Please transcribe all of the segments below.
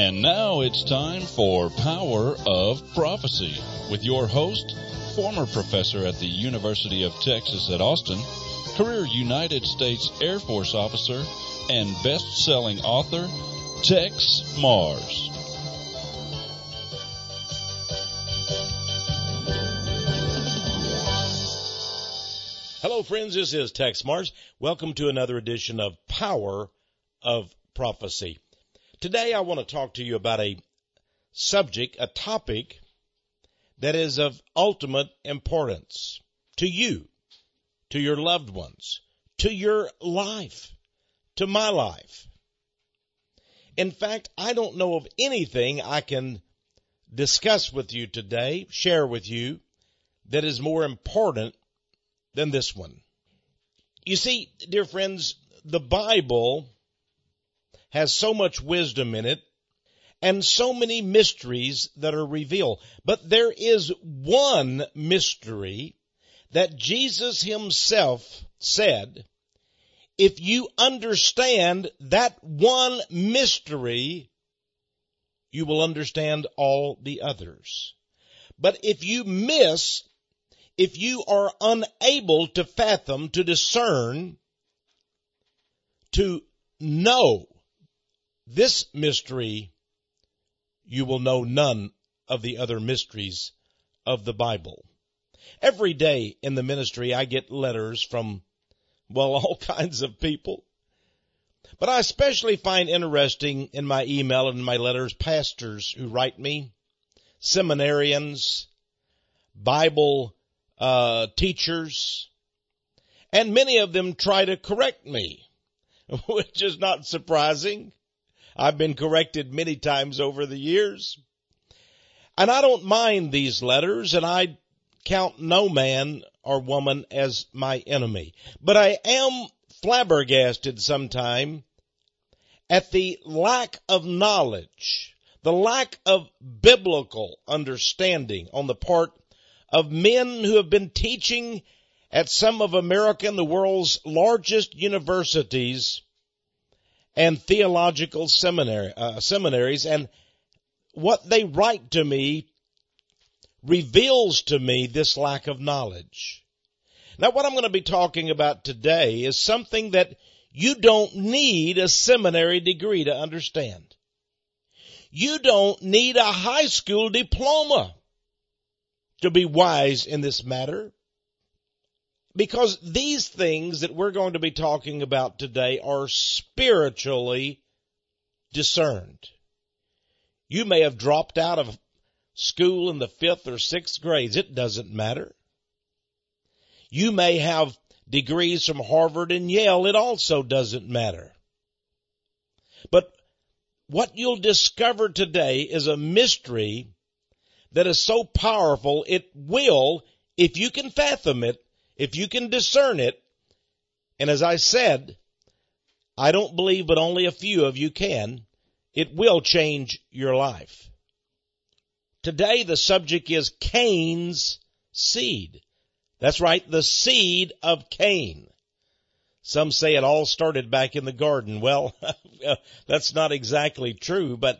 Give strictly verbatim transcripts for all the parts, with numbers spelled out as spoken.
And now it's time for Power of Prophecy with your host, former professor at the University of Texas at Austin, career United States Air Force officer, and best-selling author, Tex Mars. Hello, friends. This is Tex Mars. Welcome to another edition of Power of Prophecy. Today, I want to talk to you about a subject, a topic that is of ultimate importance to you, to your loved ones, to your life, to my life. In fact, I don't know of anything I can discuss with you today, share with you, that is more important than this one. You see, dear friends, the Bible has so much wisdom in it and so many mysteries that are revealed. But there is one mystery that Jesus himself said, if you understand that one mystery, you will understand all the others. But if you miss, if you are unable to fathom, to discern, to know this mystery, you will know none of the other mysteries of the Bible. Every day in the ministry, I get letters from, well, all kinds of people. But I especially find interesting in my email and my letters, pastors who write me, seminarians, Bible uh, teachers, and many of them try to correct me, which is not surprising. I've been corrected many times over the years. And I don't mind these letters, and I count no man or woman as my enemy. But I am flabbergasted sometime at the lack of knowledge, the lack of biblical understanding on the part of men who have been teaching at some of America and the world's largest universities and theological seminary, uh, seminaries, and what they write to me reveals to me this lack of knowledge. Now, what I'm going to be talking about today is something that you don't need a seminary degree to understand. You don't need a high school diploma to be wise in this matter. Because these things that we're going to be talking about today are spiritually discerned. You may have dropped out of school in the fifth or sixth grades. It doesn't matter. You may have degrees from Harvard and Yale. It also doesn't matter. But what you'll discover today is a mystery that is so powerful, it will, if you can fathom it, if you can discern it, and as I said, I don't believe but only a few of you can, it will change your life. Today the subject is Cain's seed. That's right, the seed of Cain. Some say it all started back in the garden. Well, that's not exactly true, but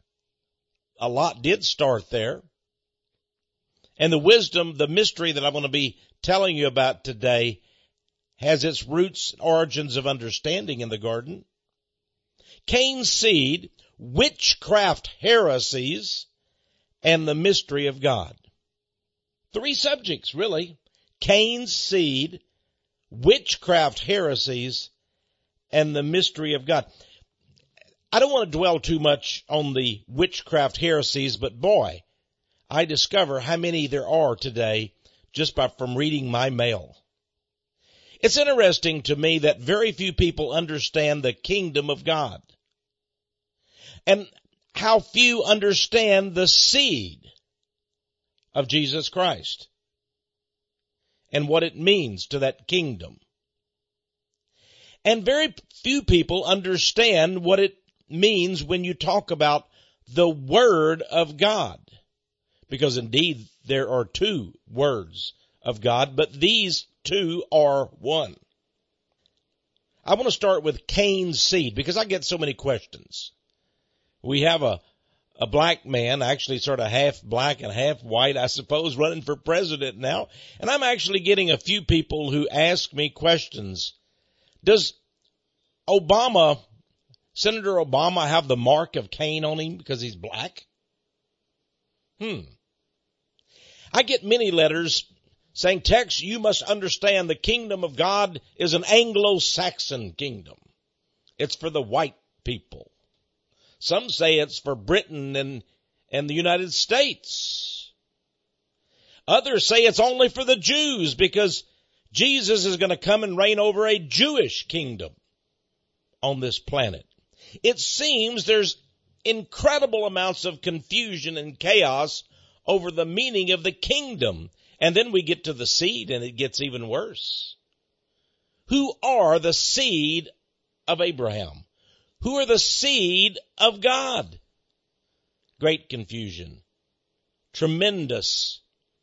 a lot did start there. And the wisdom, the mystery that I'm going to be telling you about today has its roots and origins of understanding in the garden. Cain's seed, witchcraft heresies, and the mystery of God. Three subjects, really. Cain's seed, witchcraft heresies, and the mystery of God. I don't want to dwell too much on the witchcraft heresies, but boy, I discover how many there are today just by from reading my mail. It's interesting to me that very few people understand the kingdom of God, and how few understand the seed of Jesus Christ and what it means to that kingdom. And very few people understand what it means when you talk about the Word of God. Because indeed there are two words of God, but these two are one. I want to start with Cain's seed because I get so many questions. We have a, a black man, actually sort of half black and half white, I suppose, running for president now. And I'm actually getting a few people who ask me questions. Does Obama, Senator Obama, have the mark of Cain on him because he's black? Hmm. I get many letters saying, Tex, you must understand the kingdom of God is an Anglo-Saxon kingdom. It's for the white people. Some say it's for Britain and, and the United States. Others say it's only for the Jews because Jesus is going to come and reign over a Jewish kingdom on this planet. It seems there's incredible amounts of confusion and chaos over the meaning of the kingdom. And then we get to the seed and it gets even worse. Who are the seed of Abraham? Who are the seed of God? Great confusion. Tremendous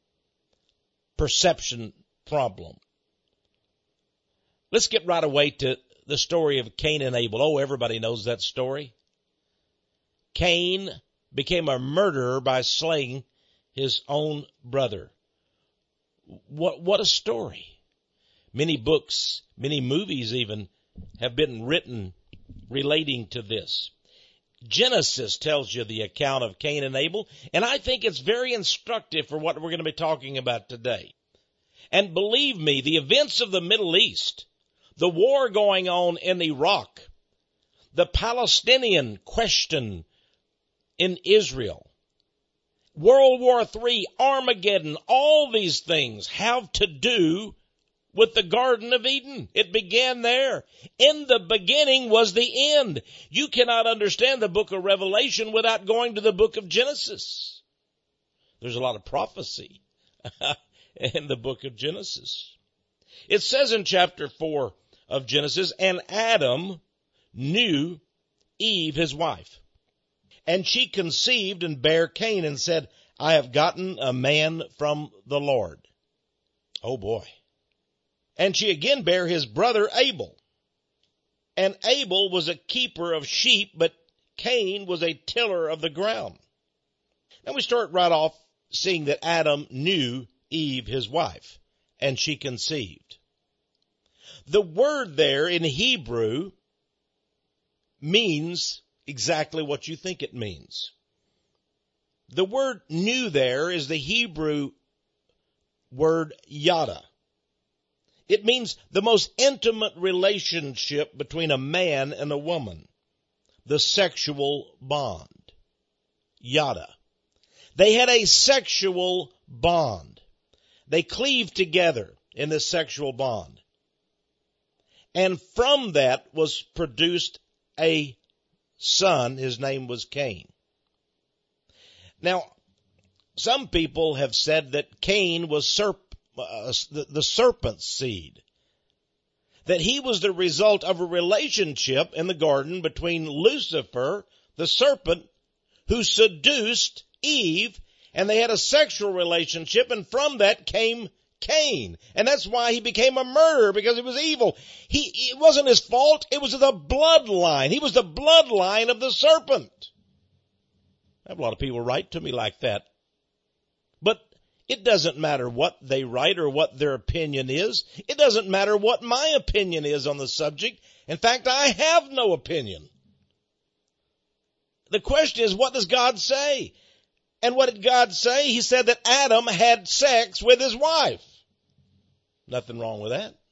perception problem. Let's get right away to the story of Cain and Abel. Oh, everybody knows that story. Cain became a murderer by slaying his own brother. What, what a story. Many books, many movies even have been written relating to this. Genesis tells you the account of Cain and Abel, and I think it's very instructive for what we're going to be talking about today. And believe me, the events of the Middle East, the war going on in Iraq, the Palestinian question in Israel, World War Three, Armageddon, all these things have to do with the Garden of Eden. It began there. In the beginning was the end. You cannot understand the book of Revelation without going to the book of Genesis. There's a lot of prophecy in the book of Genesis. It says in chapter four of Genesis, and Adam knew Eve, his wife, and she conceived and bare Cain and said, I have gotten a man from the Lord. Oh boy. And she again bare his brother Abel. And Abel was a keeper of sheep, but Cain was a tiller of the ground. Now we start right off seeing that Adam knew Eve, his wife, and she conceived. The word there in Hebrew means exactly what you think it means. The word knew there is the Hebrew word yada. It means the most intimate relationship between a man and a woman, the sexual bond. Yada. They had a sexual bond. They cleaved together in this sexual bond. And from that was produced a son. His name was Cain. Now, some people have said that Cain was serp- uh, the, the serpent's seed. That he was the result of a relationship in the garden between Lucifer, the serpent, who seduced Eve, and they had a sexual relationship, and from that came Cain. And that's why he became a murderer, because he was evil. He, it wasn't his fault. It was the bloodline. He was the bloodline of the serpent. I have a lot of people write to me like that. But it doesn't matter what they write or what their opinion is. It doesn't matter what my opinion is on the subject. In fact, I have no opinion. The question is, what does God say? And what did God say? He said that Adam had sex with his wife. Nothing wrong with that.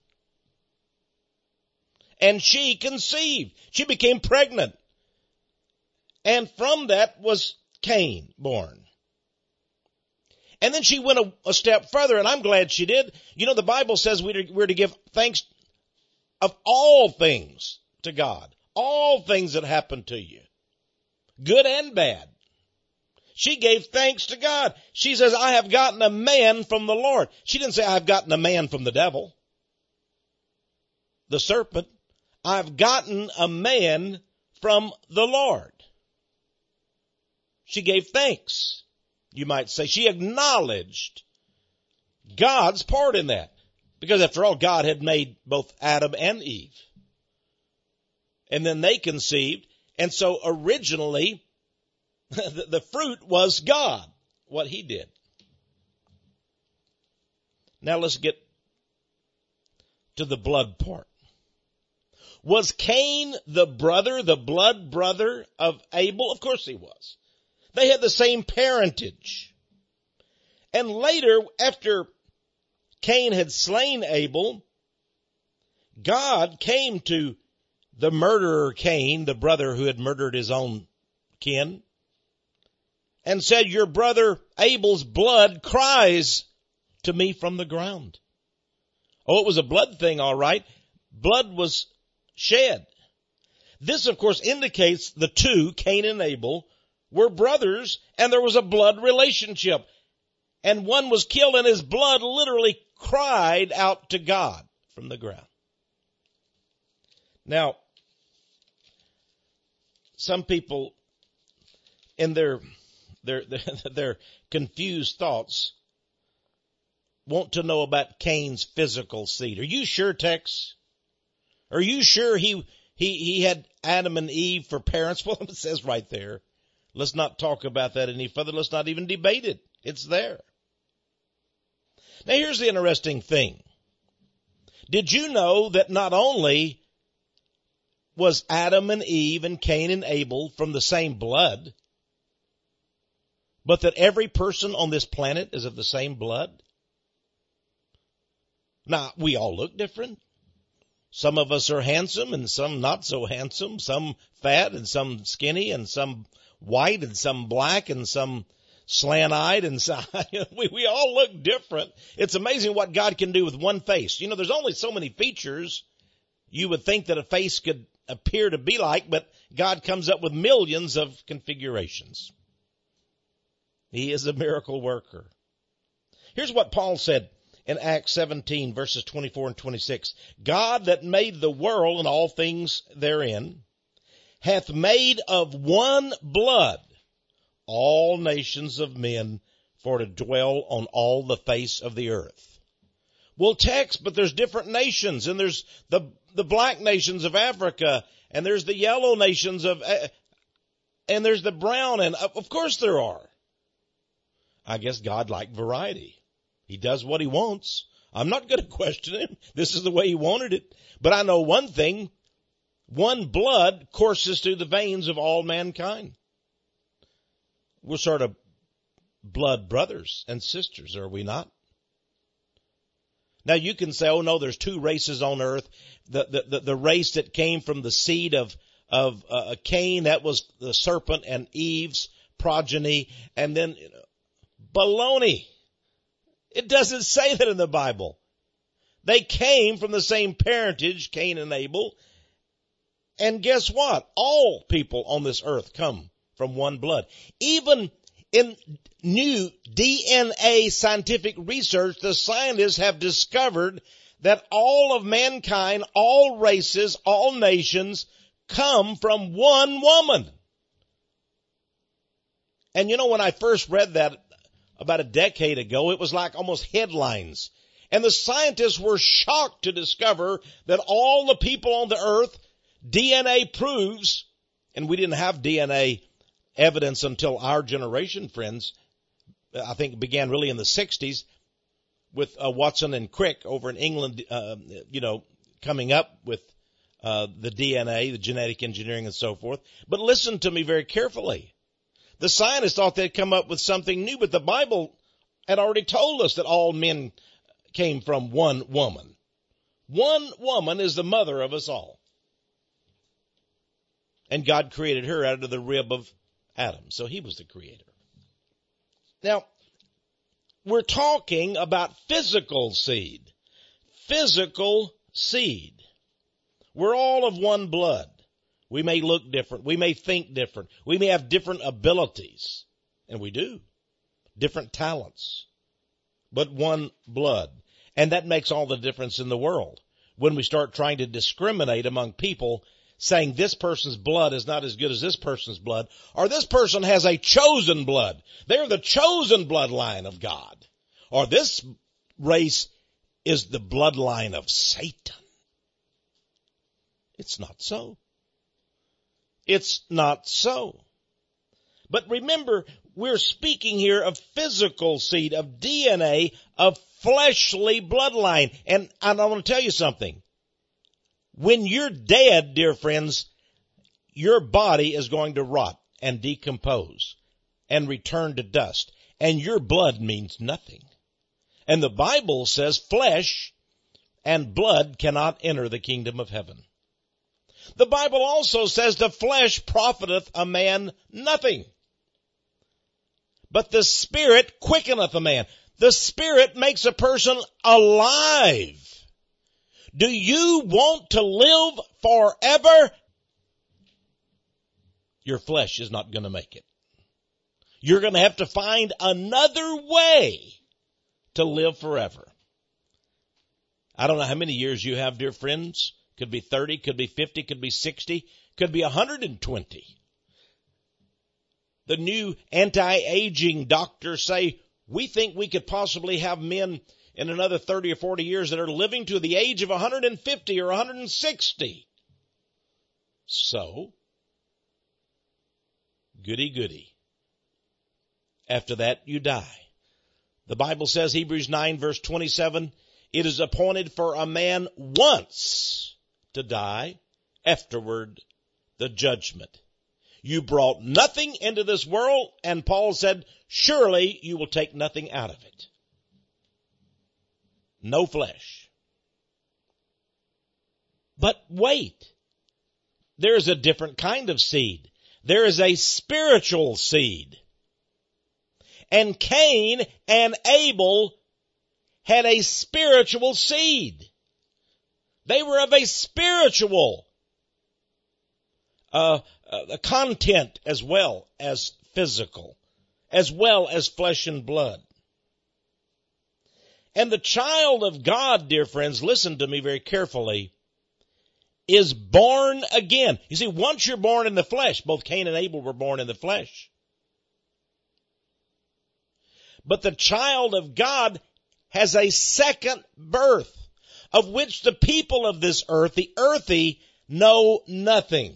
And she conceived. She became pregnant. And from that was Cain born. And then she went a, a step further, and I'm glad she did. You know, the Bible says we're to, we're to give thanks of all things to God. All things that happen to you. Good and bad. She gave thanks to God. She says, I have gotten a man from the Lord. She didn't say, I've gotten a man from the devil. The serpent. I've gotten a man from the Lord. She gave thanks. You might say she acknowledged God's part in that. Because after all, God had made both Adam and Eve. And then they conceived. And so originally, the, the fruit was God, what he did. Now let's get to the blood part. Was Cain the brother, the blood brother of Abel? Of course he was. They had the same parentage. And later, after Cain had slain Abel, God came to the murderer Cain, the brother who had murdered his own kin, and said, your brother Abel's blood cries to me from the ground. Oh, it was a blood thing, all right. Blood was shed. This, of course, indicates the two, Cain and Abel, were brothers, and there was a blood relationship. And one was killed, and his blood literally cried out to God from the ground. Now, some people, in their their their, their confused thoughts, want to know about Cain's physical seed. Are you sure, Tex? Are you sure he he he had Adam and Eve for parents? Well, it says right there. Let's not talk about that any further. Let's not even debate it. It's there. Now, here's the interesting thing. Did you know that not only was Adam and Eve and Cain and Abel from the same blood, but that every person on this planet is of the same blood? Now, we all look different. Some of us are handsome and some not so handsome, some fat and some skinny and some white and some black and some slant-eyed, and so, we, we all look different. It's amazing what God can do with one face. You know, there's only so many features you would think that a face could appear to be like, but God comes up with millions of configurations. He is a miracle worker. Here's what Paul said in Acts seventeen, verses twenty-four and twenty-six. God that made the world and all things therein hath made of one blood all nations of men for to dwell on all the face of the earth. Well, Tex, but there's different nations, and there's the the black nations of Africa, and there's the yellow nations of, and there's the brown, and of course there are. I guess God liked variety. He does what he wants. I'm not going to question him. This is the way he wanted it. But I know one thing. One blood courses through the veins of all mankind. We're sort of blood brothers and sisters, are we not? Now you can say, oh no, there's two races on earth. The, the, the, the race that came from the seed of, of, uh, Cain, that was the serpent and Eve's progeny. And then, you know, baloney. It doesn't say that in the Bible. They came from the same parentage, Cain and Abel. And guess what? All people on this earth come from one blood. Even in new D N A scientific research, the scientists have discovered that all of mankind, all races, all nations come from one woman. And you know, when I first read that about a decade ago, it was like almost headlines. And the scientists were shocked to discover that all the people on the earth, D N A proves, and we didn't have D N A evidence until our generation, friends. I think it began really in the sixties with uh, Watson and Crick over in England, uh, you know, coming up with uh, the D N A, the genetic engineering and so forth. But listen to me very carefully. The scientists thought they'd come up with something new, but the Bible had already told us that all men came from one woman. One woman is the mother of us all. And God created her out of the rib of Adam. So he was the creator. Now, we're talking about physical seed. Physical seed. We're all of one blood. We may look different. We may think different. We may have different abilities. And we do. Different talents. But one blood. And that makes all the difference in the world. When we start trying to discriminate among people, saying this person's blood is not as good as this person's blood, or this person has a chosen blood. They're the chosen bloodline of God. Or this race is the bloodline of Satan. It's not so. It's not so. But remember, we're speaking here of physical seed, of D N A, of fleshly bloodline. And I want to tell you something. When you're dead, dear friends, your body is going to rot and decompose and return to dust. And your blood means nothing. And the Bible says flesh and blood cannot enter the kingdom of heaven. The Bible also says the flesh profiteth a man nothing, but the Spirit quickeneth a man. The Spirit makes a person alive. Do you want to live forever? Your flesh is not going to make it. You're going to have to find another way to live forever. I don't know how many years you have, dear friends. Could be thirty, could be fifty, could be sixty, could be one hundred twenty. The new anti-aging doctors say, we think we could possibly have men in another thirty or forty years that are living to the age of one hundred fifty or one hundred sixty. So, goody goody. After that, you die. The Bible says, Hebrews nine verse twenty-seven, it is appointed for a man once to die, afterward the judgment. You brought nothing into this world, and Paul said, surely you will take nothing out of it. No flesh. But wait, there is a different kind of seed. There is a spiritual seed. And Cain and Abel had a spiritual seed. They were of a spiritual uh, uh, content as well as physical, as well as flesh and blood. And the child of God, dear friends, listen to me very carefully, is born again. You see, once you're born in the flesh, both Cain and Abel were born in the flesh. But the child of God has a second birth, of which the people of this earth, the earthy, know nothing.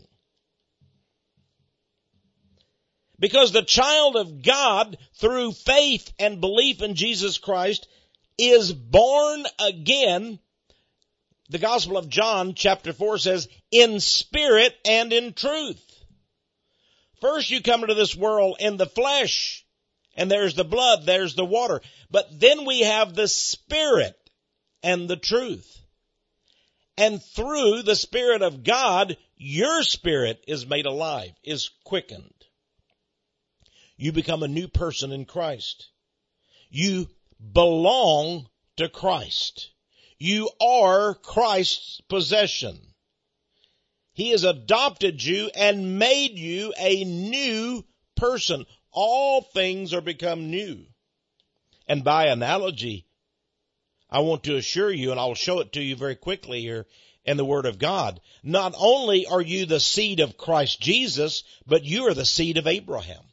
Because the child of God, through faith and belief in Jesus Christ, is born again. The Gospel of John, chapter four, says, in spirit and in truth. First you come into this world in the flesh, and there's the blood, there's the water. But then we have the Spirit and the truth. And through the Spirit of God, your spirit is made alive, is quickened. You become a new person in Christ. You belong to Christ. You are Christ's possession. He has adopted you and made you a new person. All things are become new. And by analogy, I want to assure you, and I'll show it to you very quickly here in the Word of God, not only are you the seed of Christ Jesus, but you are the seed of Abraham.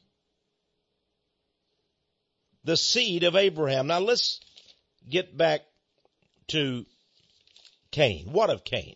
The seed of Abraham. Now let's get back to Cain. What of Cain?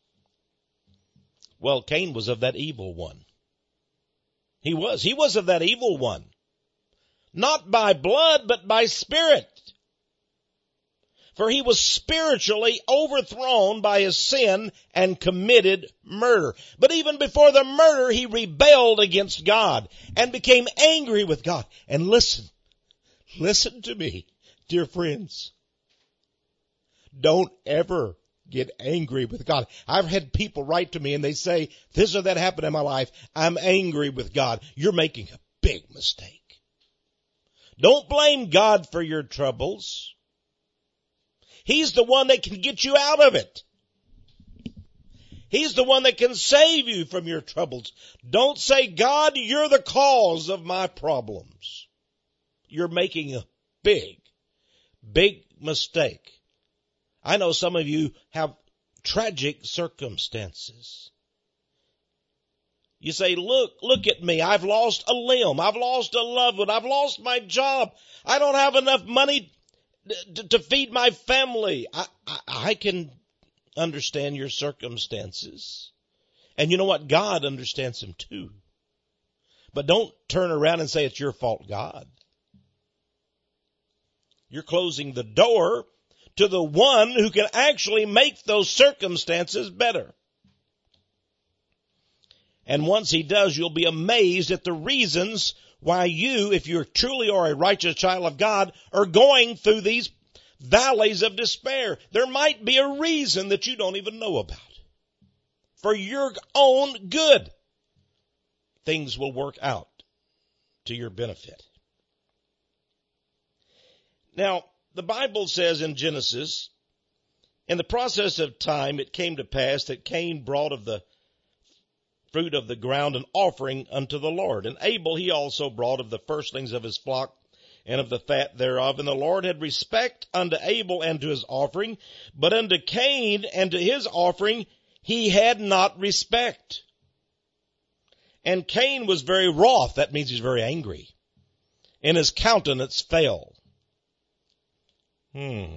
Well, Cain was of that evil one. He was. He was of that evil one. Not by blood, but by spirit. For he was spiritually overthrown by his sin and committed murder. But even before the murder, he rebelled against God and became angry with God. And listen, listen to me, dear friends. Don't ever get angry with God. I've had people write to me and they say, this or that happened in my life. I'm angry with God. You're making a big mistake. Don't blame God for your troubles. He's the one that can get you out of it. He's the one that can save you from your troubles. Don't say, God, you're the cause of my problems. You're making a big, big mistake. I know some of you have tragic circumstances. You say, look, look at me. I've lost a limb. I've lost a loved one. I've lost my job. I don't have enough money to, to feed my family. I, I, I can understand your circumstances. And you know what? God understands them too. But don't turn around and say it's your fault, God. You're closing the door to the one who can actually make those circumstances better. And once he does, you'll be amazed at the reasons why you, if you truly are a righteous child of God, are going through these valleys of despair. There might be a reason that you don't even know about. For your own good, things will work out to your benefit. Now, the Bible says in Genesis, in the process of time it came to pass that Cain brought of the fruit of the ground an offering unto the Lord. And Abel he also brought of the firstlings of his flock and of the fat thereof. And the Lord had respect unto Abel and to his offering, but unto Cain and to his offering he had not respect. And Cain was very wroth. That means he's very angry. And his countenance fell. Hmm.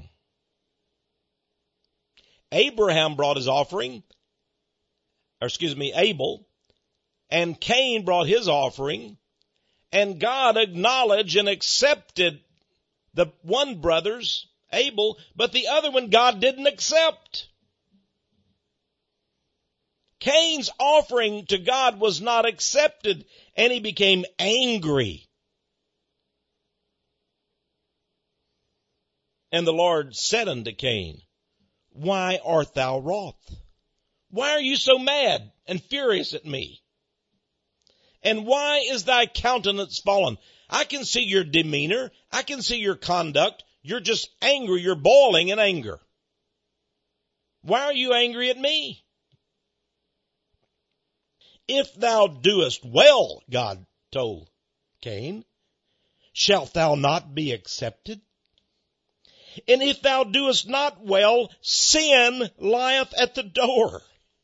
Abraham brought his offering, or excuse me, Abel, and Cain brought his offering, and God acknowledged and accepted the one brother's, Abel, but the other one God didn't accept. Cain's offering to God was not accepted, and he became angry. And the Lord said unto Cain, why art thou wroth? Why are you so mad and furious at me? And why is thy countenance fallen? I can see your demeanor. I can see your conduct. You're just angry. You're boiling in anger. Why are you angry at me? If thou doest well, God told Cain, shalt thou not be accepted? And if thou doest not well, sin lieth at the door.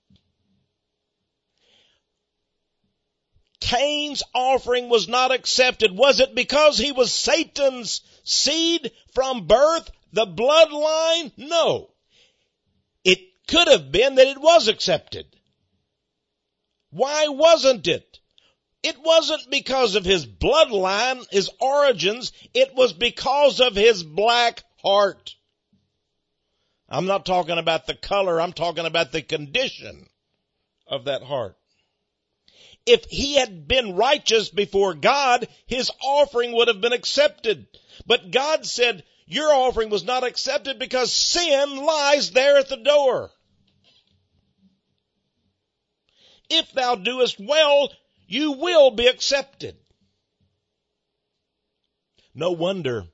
Cain's offering was not accepted. Was it because he was Satan's seed from birth, the bloodline? No. It could have been that it was accepted. Why wasn't it? It wasn't because of his bloodline, his origins. It was because of his black heart. I'm not talking about the color. I'm talking about the condition of that heart. If he had been righteous before God, his offering would have been accepted. But God said, your offering was not accepted because sin lies there at the door. If thou doest well, you will be accepted. No wonder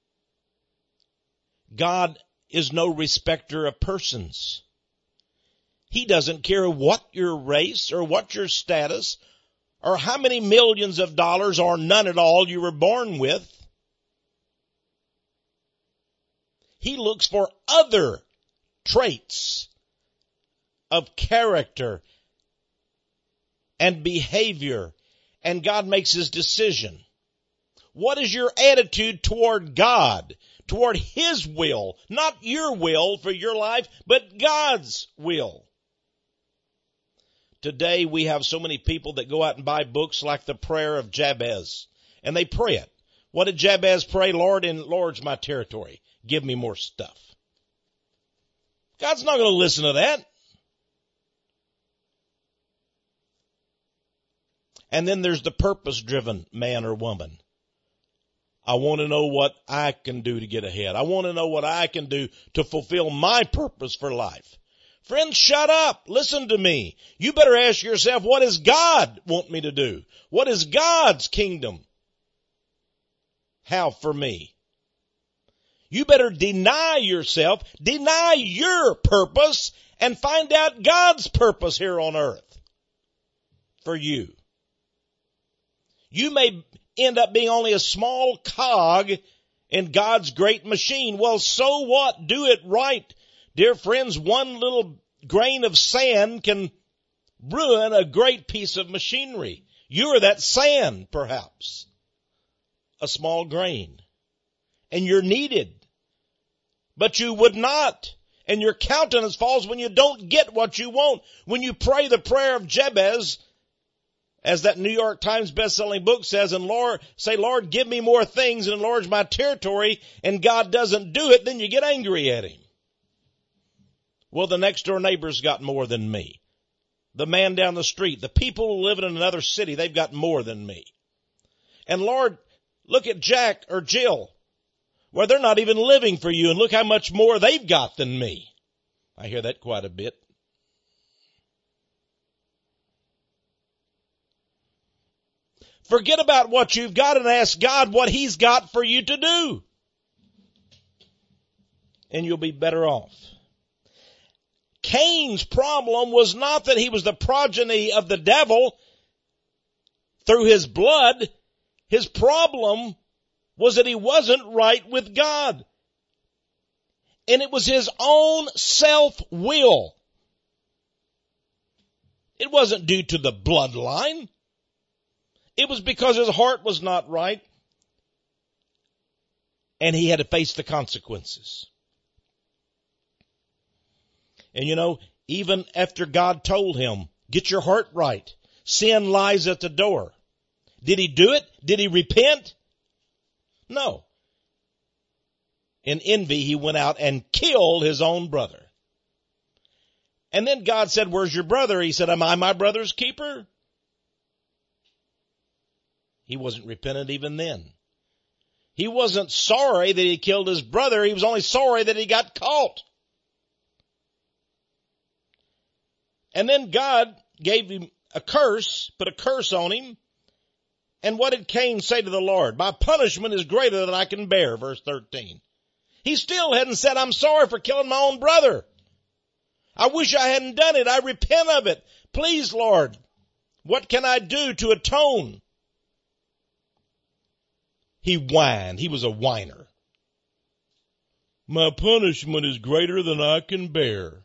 God is no respecter of persons. He doesn't care what your race or what your status or how many millions of dollars or none at all you were born with. He looks for other traits of character and behavior, and God makes his decision. What is your attitude toward God? Toward his will, not your will for your life, but God's will. Today we have so many people that go out and buy books like the prayer of Jabez, and they pray it. What did Jabez pray? Lord, enlarge my territory. Give me more stuff. God's not going to listen to that. And then there's the purpose-driven man or woman. I want to know what I can do to get ahead. I want to know what I can do to fulfill my purpose for life. Friends, shut up. Listen to me. You better ask yourself, what does God want me to do? What is God's kingdom have for me? You better deny yourself, deny your purpose, and find out God's purpose here on earth for you. You may end up being only a small cog in God's great machine. Well, so what? Do it right. Dear friends, one little grain of sand can ruin a great piece of machinery. You are that sand, perhaps. A small grain. And you're needed. But you would not. And your countenance falls when you don't get what you want. When you pray the prayer of Jabez, as that New York Times best-selling book says, and Lord, say, Lord, give me more things and enlarge my territory, and God doesn't do it, then you get angry at him. Well, the next door neighbor's got more than me. The man down the street, the people who live in another city, they've got more than me. And Lord, look at Jack or Jill, where they're not even living for you, and look how much more they've got than me. I hear that quite a bit. Forget about what you've got and ask God what he's got for you to do. And you'll be better off. Cain's problem was not that he was the progeny of the devil through his blood. His problem was that he wasn't right with God. And it was his own self-will. It wasn't due to the bloodline. It was because his heart was not right. And he had to face the consequences. And you know, even after God told him, get your heart right, sin lies at the door. Did he do it? Did he repent? No. In envy, he went out and killed his own brother. And then God said, where's your brother? He said, am I my brother's keeper? He wasn't repentant even then. He wasn't sorry that he killed his brother. He was only sorry that he got caught. And then God gave him a curse, put a curse on him. And what did Cain say to the Lord? My punishment is greater than I can bear, verse thirteen. He still hadn't said, I'm sorry for killing my own brother. I wish I hadn't done it. I repent of it. Please, Lord, what can I do to atone? He whined. He was a whiner. My punishment is greater than I can bear.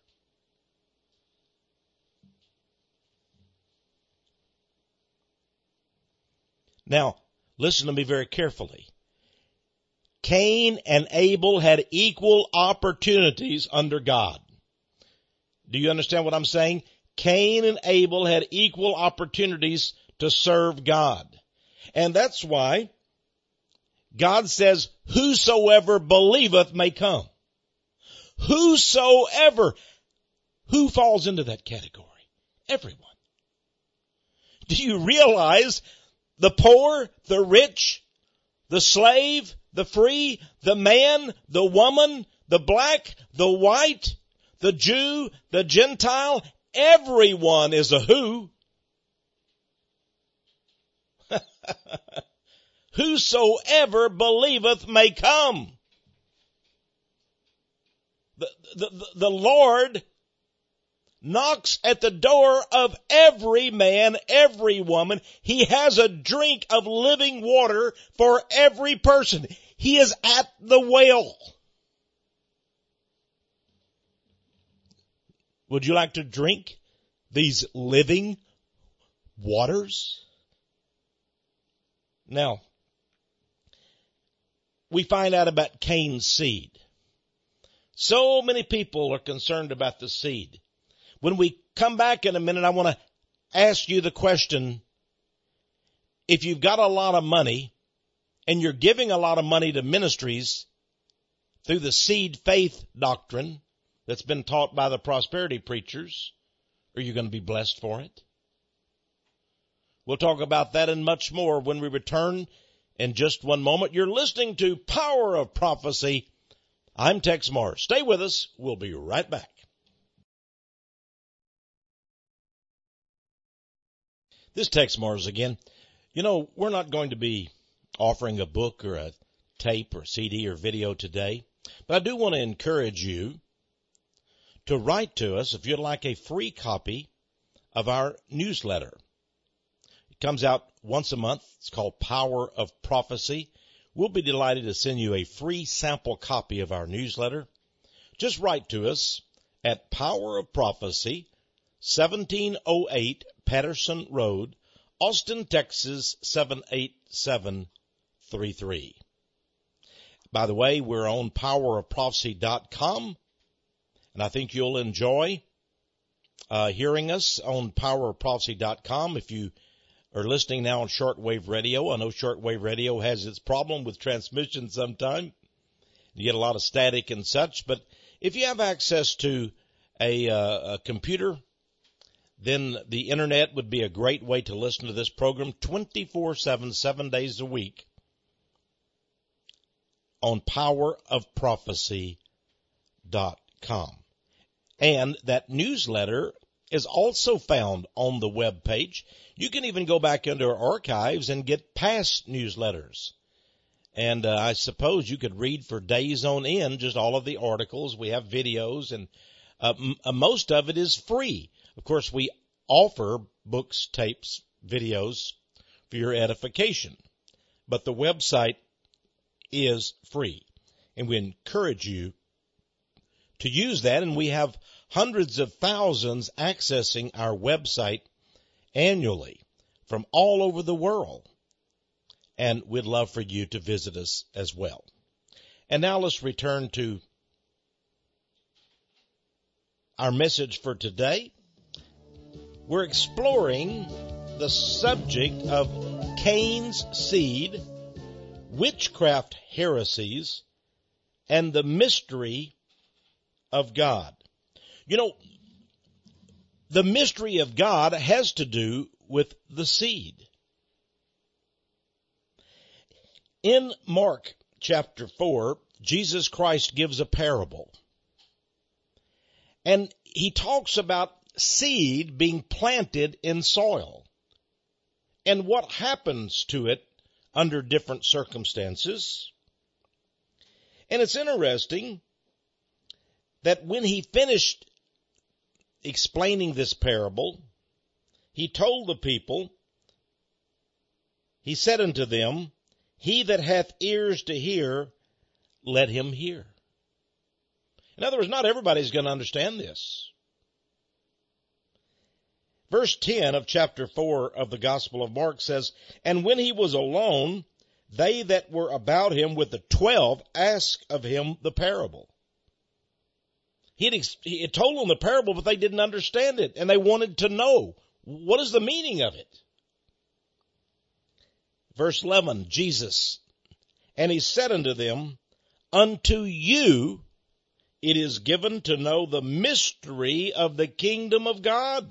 Now, listen to me very carefully. Cain and Abel had equal opportunities under God. Do you understand what I'm saying? Cain and Abel had equal opportunities to serve God. And that's why God says, whosoever believeth may come. Whosoever. Who falls into that category? Everyone. Do you realize the poor, the rich, the slave, the free, the man, the woman, the black, the white, the Jew, the Gentile, everyone is a who. Whosoever believeth may come. The, the, the Lord knocks at the door of every man, every woman. He has a drink of living water for every person. He is at the well. Would you like to drink these living waters? Now, we find out about Cain's seed. So many people are concerned about the seed. When we come back in a minute, I want to ask you the question, if you've got a lot of money and you're giving a lot of money to ministries through the seed faith doctrine that's been taught by the prosperity preachers, are you going to be blessed for it? We'll talk about that and much more when we return in just one moment. You're listening to Power of Prophecy. I'm Tex Mars. Stay with us. We'll be right back. This is Tex Mars again. You know, we're not going to be offering a book or a tape or C D or video today, but I do want to encourage you to write to us if you'd like a free copy of our newsletter. It comes out once a month. It's called Power of Prophecy. We'll be delighted to send you a free sample copy of our newsletter. Just write to us at Power of Prophecy, seventeen oh eight Patterson Road, Austin, Texas, seven eight seven three three. By the way, we're on power of prophecy dot com, and I think you'll enjoy uh, hearing us on power of prophecy dot com if you are listening now on shortwave radio. I know shortwave radio has its problem with transmission sometime. You get a lot of static and such, but if you have access to a, uh, a computer, then the internet would be a great way to listen to this program twenty-four seven, seven days a week on power of prophecy dot com. And that newsletter is also found on the web page. You can even go back into our archives and get past newsletters. And uh, I suppose you could read for days on end just all of the articles. We have videos, and uh, m- uh, most of it is free. Of course, we offer books, tapes, videos for your edification. But the website is free, and we encourage you to use that. And we have hundreds of thousands accessing our website annually from all over the world. And we'd love for you to visit us as well. And now let's return to our message for today. We're exploring the subject of Cain's seed, witchcraft heresies, and the mystery of God. You know, the mystery of God has to do with the seed. In Mark chapter four, Jesus Christ gives a parable. And he talks about seed being planted in soil and what happens to it under different circumstances. And it's interesting that when he finished explaining this parable, he told the people, he said unto them, "He that hath ears to hear, let him hear." In other words, not everybody's going to understand this. Verse ten of chapter four of the Gospel of Mark says, "And when he was alone, they that were about him with the twelve asked of him the parable." He had, he had told them the parable, but they didn't understand it, and they wanted to know, what is the meaning of it? Verse eleven, Jesus, "And he said unto them, Unto you it is given to know the mystery of the kingdom of God.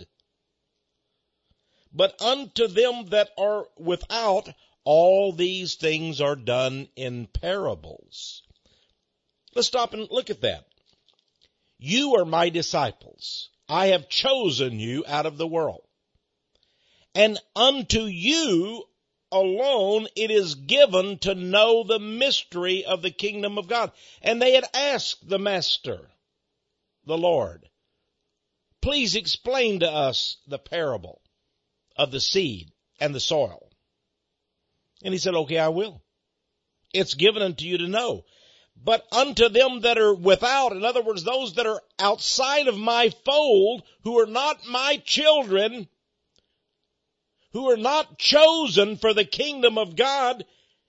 But unto them that are without, all these things are done in parables." Let's stop and look at that. You are my disciples. I have chosen you out of the world. And unto you alone it is given to know the mystery of the kingdom of God. And they had asked the Master, the Lord, "Please explain to us the parable of the seed and the soil." And he said, "Okay, I will. It's given unto you to know. But unto them that are without," in other words, those that are outside of my fold, who are not my children, who are not chosen for the kingdom of God,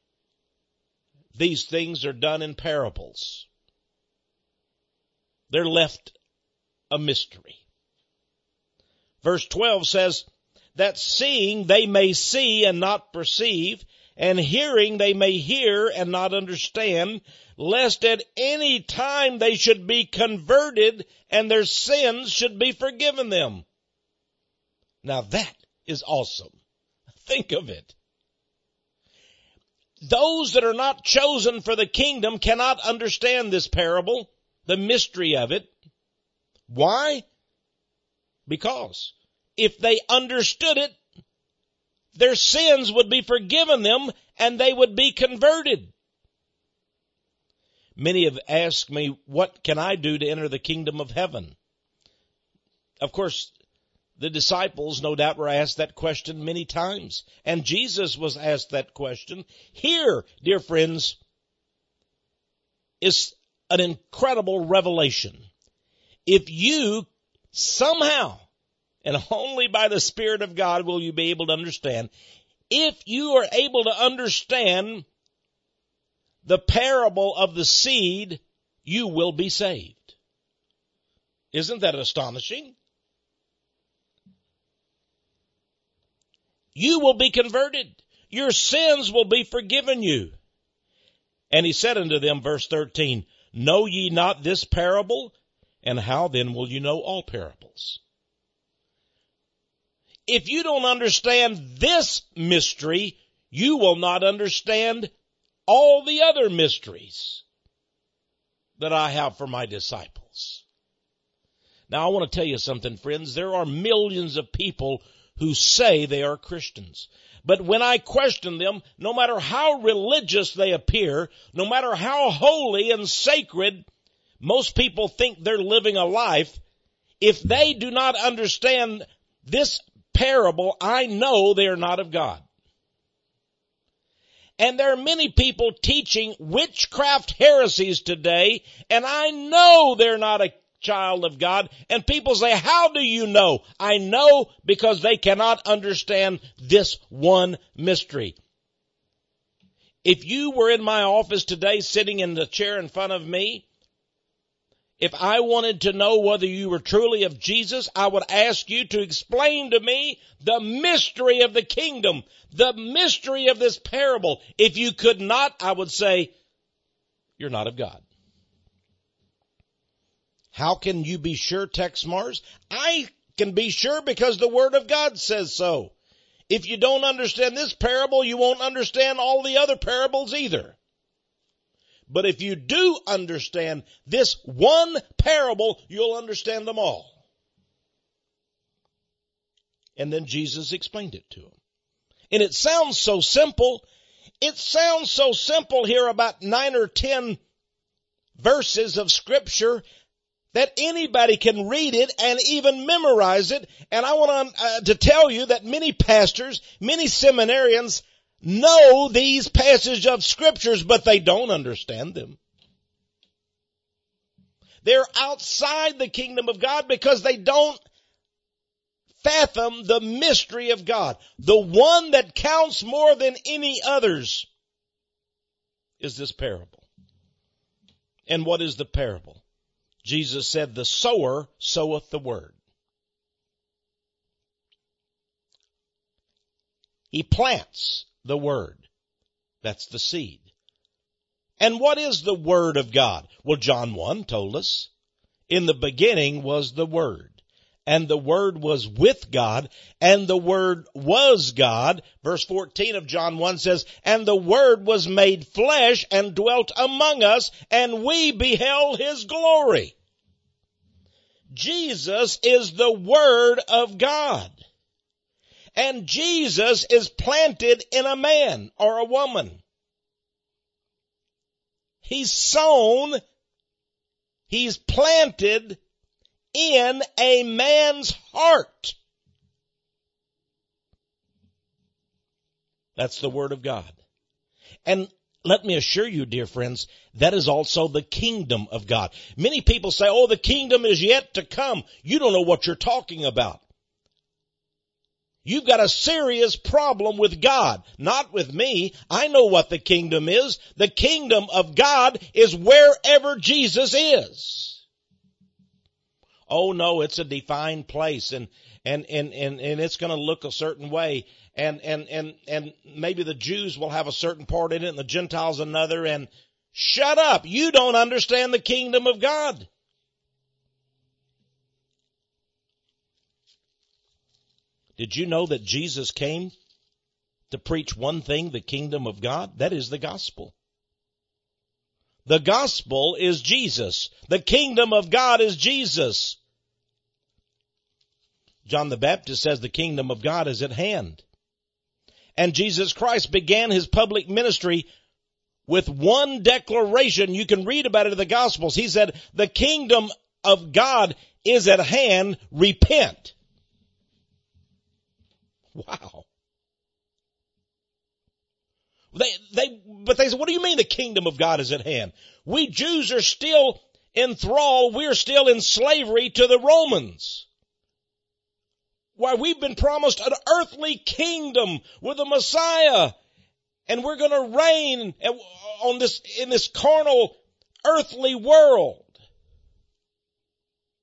these things are done in parables. They're left a mystery. Verse twelve says, "That seeing they may see and not perceive, and hearing they may hear and not understand, lest at any time they should be converted and their sins should be forgiven them." Now that is awesome. Think of it. Those that are not chosen for the kingdom cannot understand this parable, the mystery of it. Why? Because if they understood it, their sins would be forgiven them and they would be converted. Many have asked me, what can I do to enter the kingdom of heaven? Of course, the disciples no doubt were asked that question many times. And Jesus was asked that question. Here, dear friends, is an incredible revelation. If you somehow, and only by the Spirit of God will you be able to understand, if you are able to understand the parable of the seed, you will be saved. Isn't that astonishing? you will be converted. Your sins will be forgiven you. And he said unto them, verse thirteen, know ye not this parable? And how then will you know all parables? If you don't understand this mystery, you will not understand all the other mysteries that I have for my disciples. Now, I want to tell you something, friends. There are millions of people who say they are Christians. But when I question them, no matter how religious they appear, no matter how holy and sacred most people think they're living a life, if they do not understand this parable, I know they are not of God. And there are many people teaching witchcraft heresies today, and I know they're not a child of God. And people say, how do you know? I know because they cannot understand this one mystery. If you were in my office today sitting in the chair in front of me, if I wanted to know whether you were truly of Jesus, I would ask you to explain to me the mystery of the kingdom, the mystery of this parable. If you could not, I would say, you're not of God. How can you be sure, Tex Mars? I can be sure because the Word of God says so. If you don't understand this parable, you won't understand all the other parables either. But if you do understand this one parable, you'll understand them all. And then Jesus explained it to him. And it sounds so simple. It sounds so simple here, about nine or ten verses of Scripture, that anybody can read it and even memorize it. And I want to, uh, to tell you that many pastors, many seminarians know these passages of Scriptures, but they don't understand them. They're outside the kingdom of God because they don't fathom the mystery of God. The one that counts more than any others is this parable. And what is the parable? Jesus said, the sower soweth the word. He plants the word. That's the seed. And what is the word of God? Well, John one told us, in the beginning was the word, and the word was with God, and the word was God. Verse fourteen of John one says, and the word was made flesh and dwelt among us, and we beheld his glory. Jesus is the Word of God. And Jesus is planted in a man or a woman. He's sown, he's planted in a man's heart. That's the Word of God. And let me assure you, dear friends, that is also the kingdom of God. Many people say, oh, the kingdom is yet to come. You don't know what you're talking about. You've got a serious problem with God, not with me. I know what the kingdom is. The kingdom of God is wherever Jesus is. Oh no, it's a defined place, and and and and, and it's going to look a certain way. And, and, and, and maybe the Jews will have a certain part in it and the Gentiles another. And shut up. You don't understand the kingdom of God. Did you know that Jesus came to preach one thing, the kingdom of God? That is the gospel. The gospel is Jesus. The kingdom of God is Jesus. John the Baptist says the kingdom of God is at hand. And Jesus Christ began his public ministry with one declaration. You can read about it in the Gospels. He said, the kingdom of God is at hand. Repent. Wow. They, they, but they said, what do you mean the kingdom of God is at hand? We Jews are still in thrall. We're still in slavery to the Romans. Why, we've been promised an earthly kingdom with a Messiah, and we're going to reign on this, in this carnal, earthly world.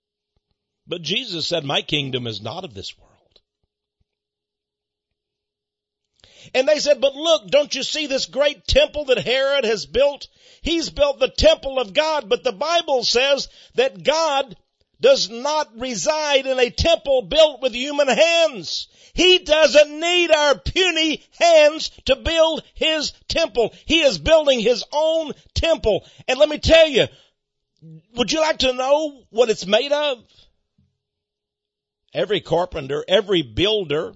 But Jesus said, my kingdom is not of this world. And they said, but look, don't you see this great temple that Herod has built? He's built the temple of God, but the Bible says that God does not reside in a temple built with human hands. He doesn't need our puny hands to build His temple. He is building His own temple. And let me tell you, would you like to know what it's made of? Every carpenter, every builder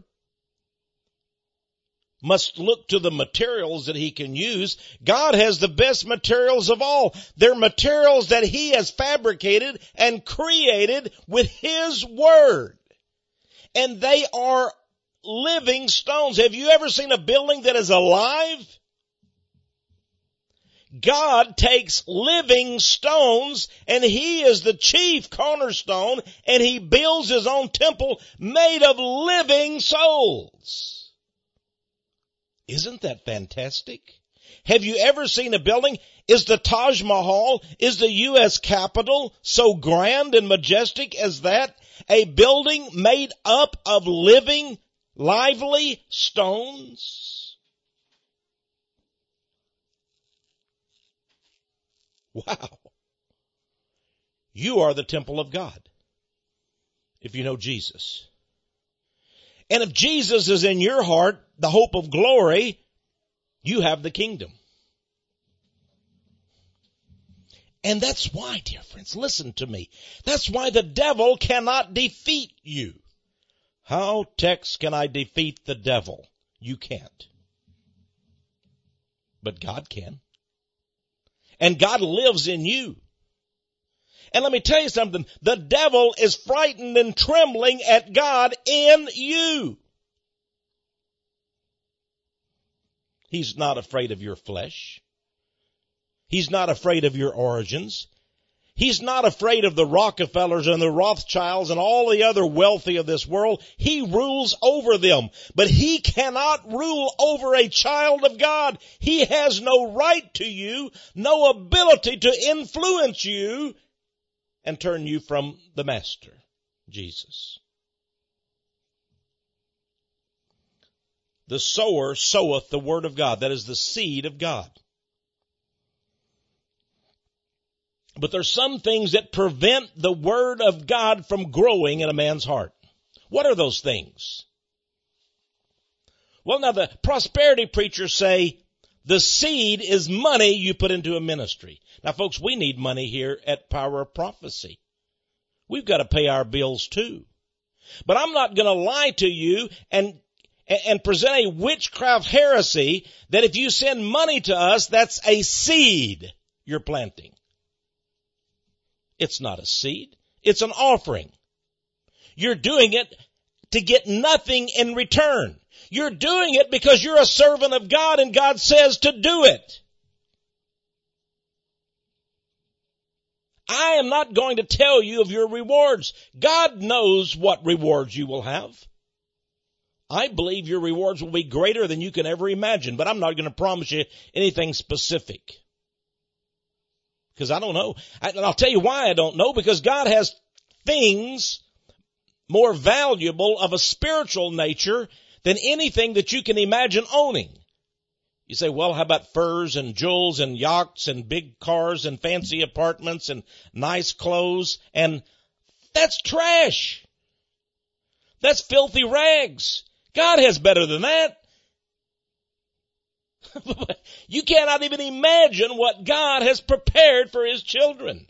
must look to the materials that he can use. God has the best materials of all. They're materials that He has fabricated and created with His Word. And they are living stones. Have you ever seen a building that is alive? God takes living stones, and He is the chief cornerstone, and He builds His own temple made of living souls. Isn't that fantastic? Have you ever seen a building? Is the Taj Mahal, is the U S Capitol so grand and majestic as that? A building made up of living, lively stones? Wow. You are the temple of God if you know Jesus. And if Jesus is in your heart, the hope of glory, you have the kingdom. And that's why, dear friends, listen to me. That's why the devil cannot defeat you. How, Tex, can I defeat the devil? You can't. But God can. And God lives in you. And let me tell you something. The devil is frightened and trembling at God in you. He's not afraid of your flesh. He's not afraid of your origins. He's not afraid of the Rockefellers and the Rothschilds and all the other wealthy of this world. He rules over them. But He cannot rule over a child of God. He has no right to you, no ability to influence you and turn you from the Master, Jesus. The sower soweth the word of God. That is the seed of God. But there's some things that prevent the word of God from growing in a man's heart. What are those things? Well, now the prosperity preachers say the seed is money you put into a ministry. Now, folks, we need money here at Power of Prophecy. We've got to pay our bills too. But I'm not going to lie to you and and present a witchcraft heresy that if you send money to us, that's a seed you're planting. It's not a seed. It's an offering. You're doing it to get nothing in return. You're doing it because you're a servant of God and God says to do it. I am not going to tell you of your rewards. God knows what rewards you will have. I believe your rewards will be greater than you can ever imagine, but I'm not going to promise you anything specific. Because I don't know. I, and I'll tell you why I don't know. Because God has things more valuable of a spiritual nature than anything that you can imagine owning. You say, well, how about furs and jewels and yachts and big cars and fancy apartments and nice clothes? And that's trash. That's filthy rags. God has better than that. You cannot even imagine what God has prepared for His children.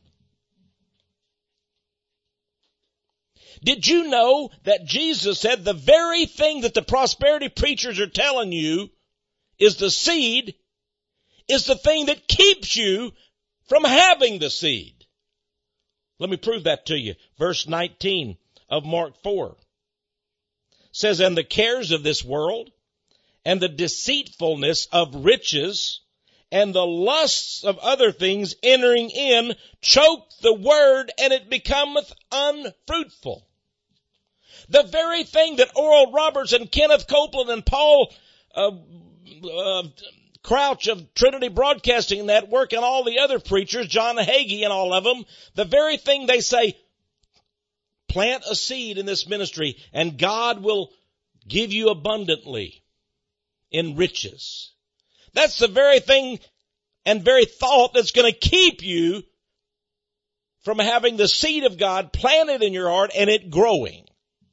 Did you know that Jesus said the very thing that the prosperity preachers are telling you is the seed, is the thing that keeps you from having the seed? Let me prove that to you. Verse nineteen of Mark four says, and the cares of this world, and the deceitfulness of riches, and the lusts of other things entering in, choke the word, and it becometh unfruitful. The very thing that Oral Roberts and Kenneth Copeland and Paul uh, uh, Crouch of Trinity Broadcasting Network and all the other preachers, John Hagee and all of them, the very thing they say, plant a seed in this ministry and God will give you abundantly. in riches. That's the very thing and very thought that's going to keep you from having the seed of God planted in your heart and it growing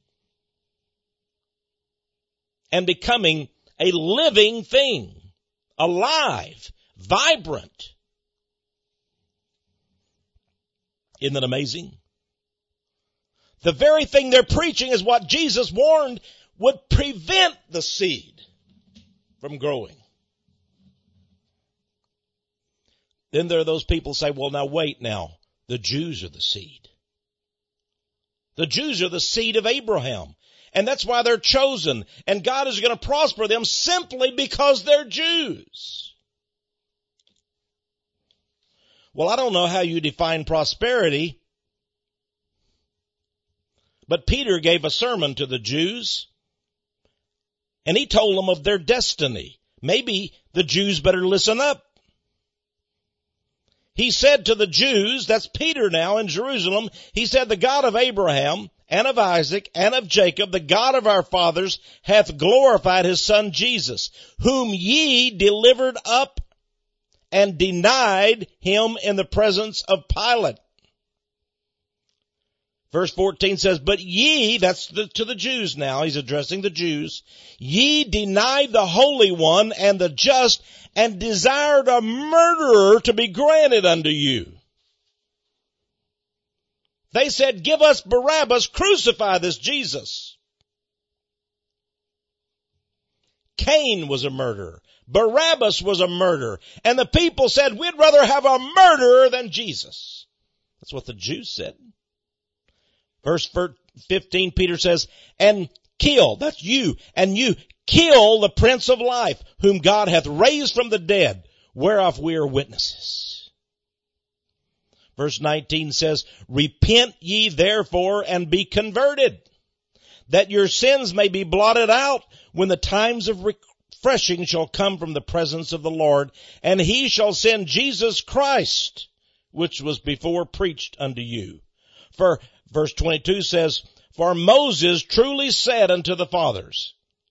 and becoming a living thing, alive, vibrant. Isn't that amazing? The very thing they're preaching is what Jesus warned would prevent the seed from growing. Then there are those people who say, well, now wait now. The Jews are the seed. The Jews are the seed of Abraham. And that's why they're chosen. And God is going to prosper them simply because they're Jews. Well, I don't know how you define prosperity, but Peter gave a sermon to the Jews, and he told them of their destiny. Maybe the Jews better listen up. He said to the Jews, that's Peter now in Jerusalem, he said, the God of Abraham and of Isaac and of Jacob, the God of our fathers, hath glorified his son Jesus, whom ye delivered up and denied him in the presence of Pilate. Verse fourteen says, but ye, that's the, to the Jews now, he's addressing the Jews, ye denied the Holy One and the just, and desired a murderer to be granted unto you. They said, give us Barabbas, crucify this Jesus. Cain was a murderer. Barabbas was a murderer. And the people said, we'd rather have a murderer than Jesus. That's what the Jews said. Verse fifteen, Peter says, and kill, that's you, and you kill the Prince of Life, whom God hath raised from the dead, whereof we are witnesses. Verse nineteen says, repent ye therefore and be converted, that your sins may be blotted out when the times of refreshing shall come from the presence of the Lord, and he shall send Jesus Christ, which was before preached unto you. For verse twenty-two says, for Moses truly said unto the fathers,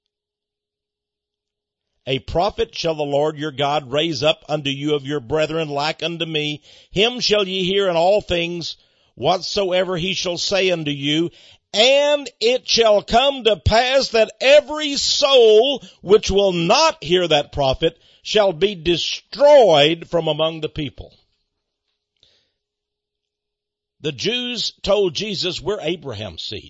a prophet shall the Lord your God raise up unto you of your brethren like unto me. Him shall ye hear in all things whatsoever he shall say unto you. And it shall come to pass that every soul which will not hear that prophet shall be destroyed from among the people. The Jews told Jesus, we're Abraham's seed.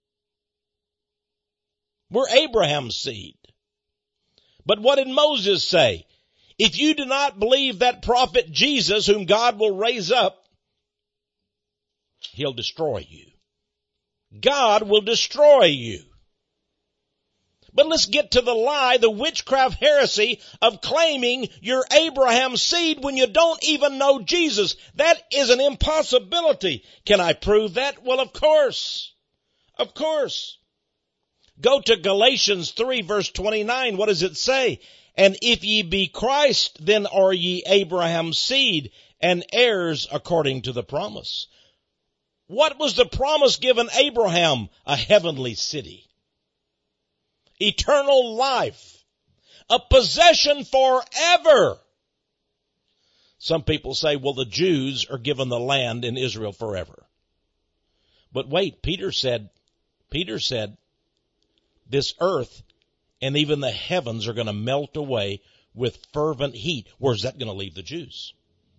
We're Abraham's seed. But what did Moses say? If you do not believe that prophet Jesus, whom God will raise up, he'll destroy you. God will destroy you. But let's get to the lie, the witchcraft heresy of claiming you're Abraham's seed when you don't even know Jesus. That is an impossibility. Can I prove that? Well, of course. Of course. Go to Galatians three verse twenty-nine. What does it say? And if ye be Christ, then are ye Abraham's seed and heirs according to the promise. What was the promise given Abraham? A heavenly city. Eternal life. A possession forever. Some people say, well, the Jews are given the land in Israel forever. But wait, Peter said, Peter said, this earth and even the heavens are going to melt away with fervent heat. Where's that going to leave the Jews?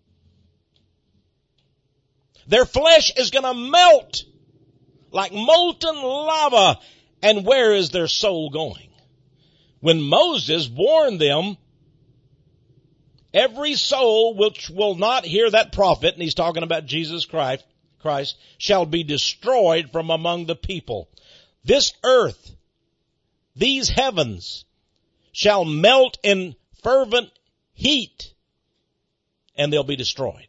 Their flesh is going to melt like molten lava. And where is their soul going? When Moses warned them, every soul which will not hear that prophet, and he's talking about Jesus Christ, Christ, shall be destroyed from among the people. This earth, these heavens, shall melt in fervent heat, and they'll be destroyed.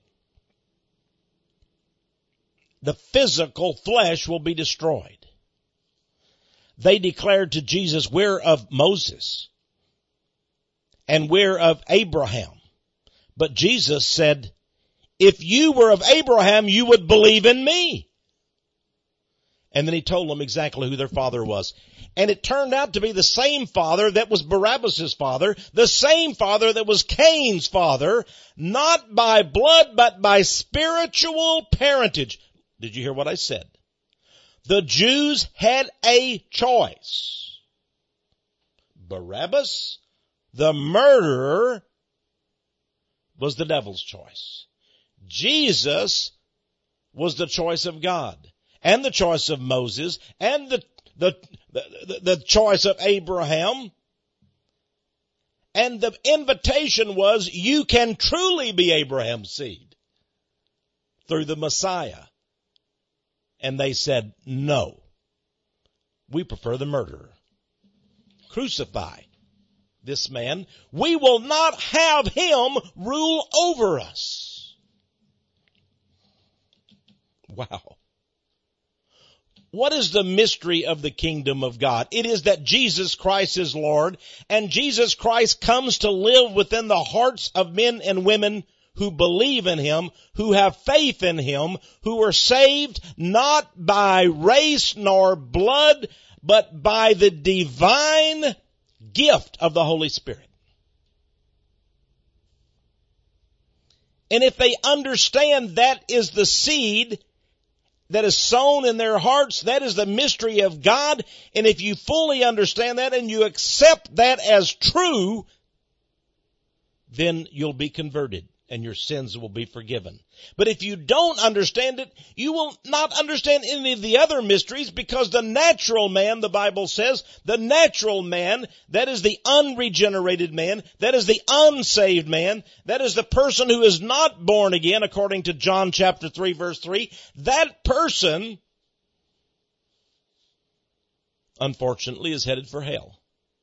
The physical flesh will be destroyed. They declared to Jesus, we're of Moses and we're of Abraham. But Jesus said, if you were of Abraham, you would believe in me. And then he told them exactly who their father was. And it turned out to be the same father that was Barabbas' father, the same father that was Cain's father, not by blood, but by spiritual parentage. Did you hear what I said? The Jews had a choice. Barabbas, the murderer, was the devil's choice. Jesus was the choice of God, and the choice of Moses, and the The, the, the choice of Abraham. And the invitation was, you can truly be Abraham's seed through the Messiah. And they said, no, we prefer the murderer. Crucify this man. We will not have him rule over us. Wow. What is the mystery of the kingdom of God? It is that Jesus Christ is Lord, and Jesus Christ comes to live within the hearts of men and women who believe in Him, who have faith in Him, who are saved not by race nor blood, but by the divine gift of the Holy Spirit. And if they understand that is the seed that is sown in their hearts, that is the mystery of God. And if you fully understand that and you accept that as true, then you'll be converted and your sins will be forgiven. But if you don't understand it, you will not understand any of the other mysteries, because the natural man, the Bible says, the natural man, that is the unregenerated man, that is the unsaved man, that is the person who is not born again, according to John chapter three, verse three, that person, unfortunately, is headed for hell.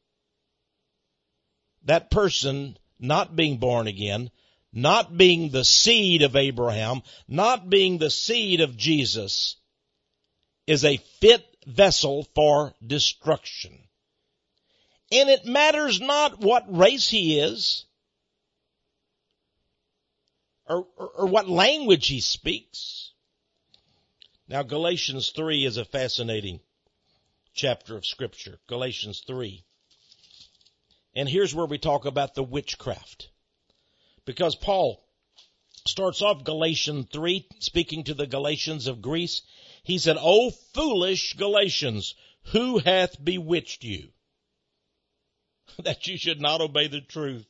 That person, not being born again, not being the seed of Abraham, not being the seed of Jesus, is a fit vessel for destruction. And it matters not what race he is, or, or, or what language he speaks. Now, Galatians three is a fascinating chapter of Scripture. Galatians three. And here's where we talk about the witchcraft. Because Paul starts off Galatians three, speaking to the Galatians of Greece. He said, O foolish Galatians, who hath bewitched you, that you should not obey the truth?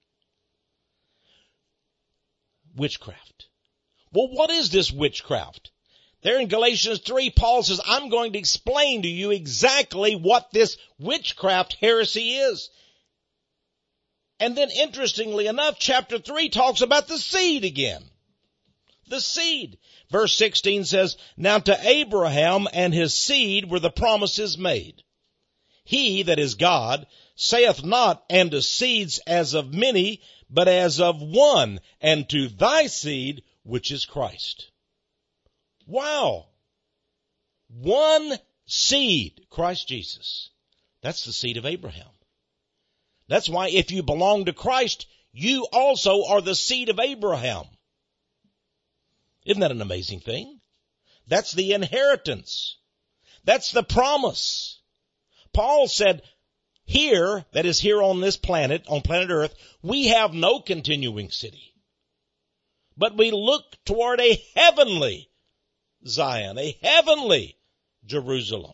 Witchcraft. Well, what is this witchcraft? There in Galatians three, Paul says, I'm going to explain to you exactly what this witchcraft heresy is. And then, interestingly enough, chapter three talks about the seed again. The seed. Verse sixteen says, Now to Abraham and his seed were the promises made. He, that is God, saith not, and to seeds as of many, but as of one, and to thy seed, which is Christ. Wow. One seed, Christ Jesus. That's the seed of Abraham. That's why if you belong to Christ, you also are the seed of Abraham. Isn't that an amazing thing? That's the inheritance. That's the promise. Paul said, here, that is here on this planet, on planet Earth, we have no continuing city. But we look toward a heavenly Zion, a heavenly Jerusalem.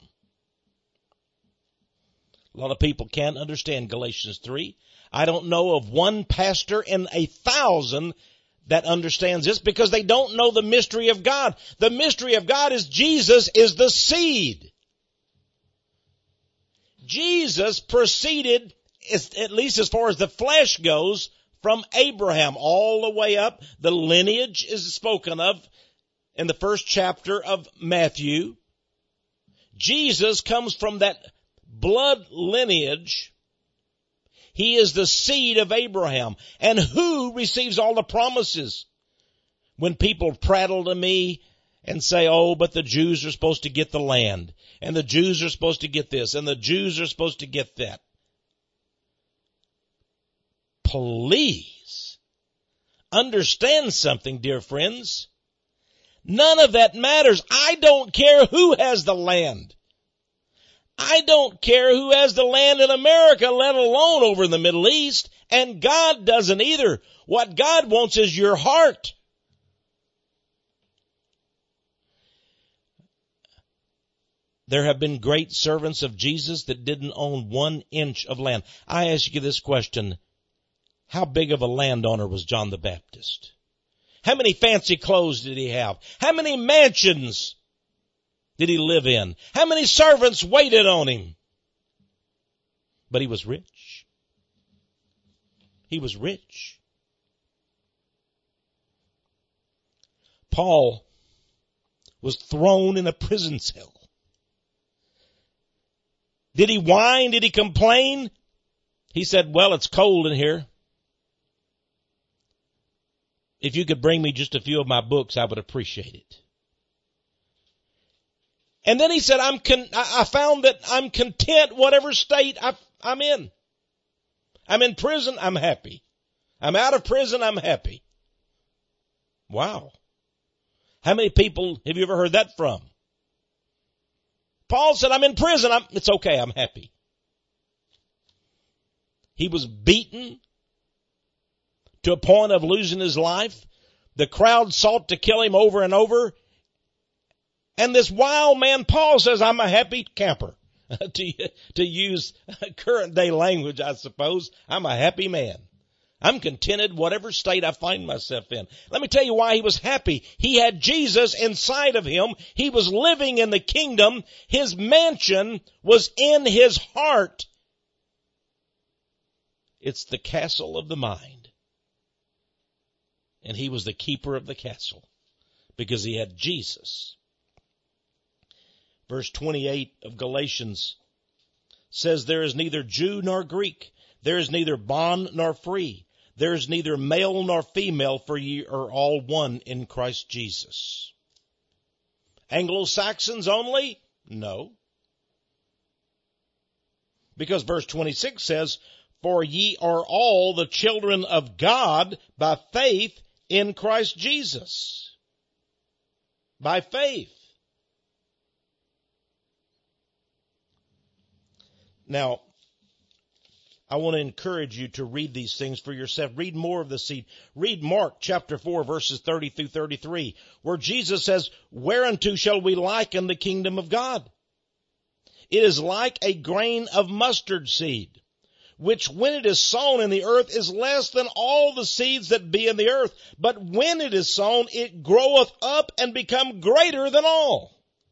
A lot of people can't understand Galatians three. I don't know of one pastor in a thousand that understands this, because they don't know the mystery of God. The mystery of God is Jesus is the seed. Jesus proceeded, at least as far as the flesh goes, from Abraham all the way up. The lineage is spoken of in the first chapter of Matthew. Jesus comes from that blood lineage. He is the seed of Abraham. And who receives all the promises? When people prattle to me and say, oh, but the Jews are supposed to get the land, and the Jews are supposed to get this, and the Jews are supposed to get that. Please understand something, dear friends. None of that matters. I don't care who has the land. I don't care who has the land in America, let alone over in the Middle East. And God doesn't either. What God wants is your heart. There have been great servants of Jesus that didn't own one inch of land. I ask you this question. How big of a landowner was John the Baptist? How many fancy clothes did he have? How many mansions did he live in? How many servants waited on him? But he was rich. He was rich. Paul was thrown in a prison cell. Did he whine? Did he complain? He said, well, it's cold in here. If you could bring me just a few of my books, I would appreciate it. And then he said, I'm con- I found that I'm content whatever state I, I'm in. I'm in prison, I'm happy. I'm out of prison, I'm happy. Wow. How many people have you ever heard that from? Paul said, I'm in prison, I'm, it's okay, I'm happy. He was beaten to a point of losing his life. The crowd sought to kill him over and over. And this wild man, Paul, says, I'm a happy camper. to, to use current day language, I suppose, I'm a happy man. I'm contented whatever state I find myself in. Let me tell you why he was happy. He had Jesus inside of him. He was living in the kingdom. His mansion was in his heart. It's the castle of the mind. And he was the keeper of the castle because he had Jesus. Verse twenty-eight of Galatians says, there is neither Jew nor Greek. There is neither bond nor free. There is neither male nor female, for ye are all one in Christ Jesus. Anglo-Saxons only? No. Because verse twenty-six says, for ye are all the children of God by faith in Christ Jesus. By faith. Now, I want to encourage you to read these things for yourself. Read more of the seed. Read Mark chapter four, verses thirty through thirty-three, where Jesus says, whereunto shall we liken the kingdom of God? It is like a grain of mustard seed, which when it is sown in the earth is less than all the seeds that be in the earth. But when it is sown, it groweth up and become greater than all.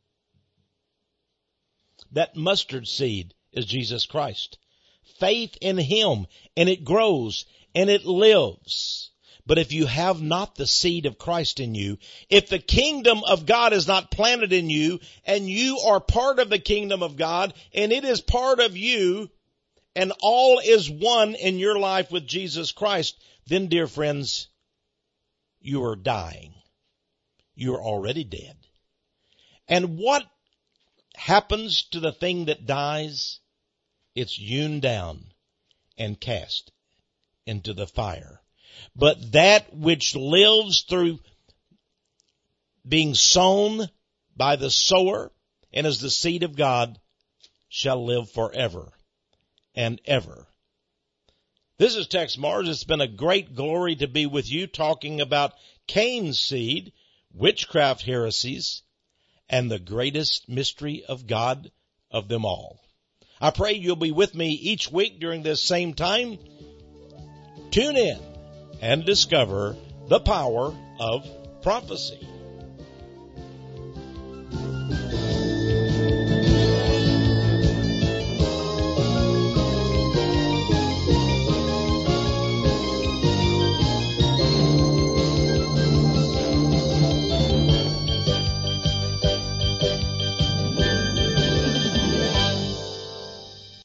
That mustard seed is Jesus Christ. Faith in him, and it grows, and it lives. But if you have not the seed of Christ in you, if the kingdom of God is not planted in you, and you are part of the kingdom of God, and it is part of you, and all is one in your life with Jesus Christ, then, dear friends, you are dying. You are already dead. And what happens to the thing that dies? It's hewn down and cast into the fire. But that which lives through being sown by the sower and is the seed of God shall live forever and ever. This is Tex Mars. It's been a great glory to be with you talking about Cain's seed, witchcraft heresies, and the greatest mystery of God of them all. I pray you'll be with me each week during this same time. Tune in and discover the power of prophecy.